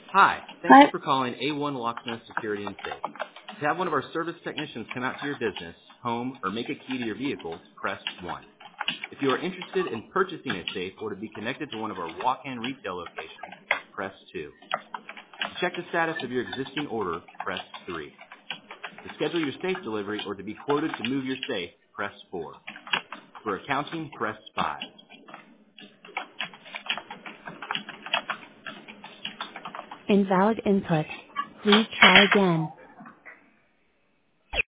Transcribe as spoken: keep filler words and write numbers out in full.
Hi, thank you Hi. for calling A one Locksmith Security and Safe. To have one of our service technicians come out to your business, home, or make a key to your vehicle, press one. If you are interested in purchasing a safe or to be connected to one of our walk-in retail locations, press two. To check the status of your existing order, press three. To schedule your safe delivery or to be quoted to move your safe, press four. For accounting, press five. Invalid input. Please try again.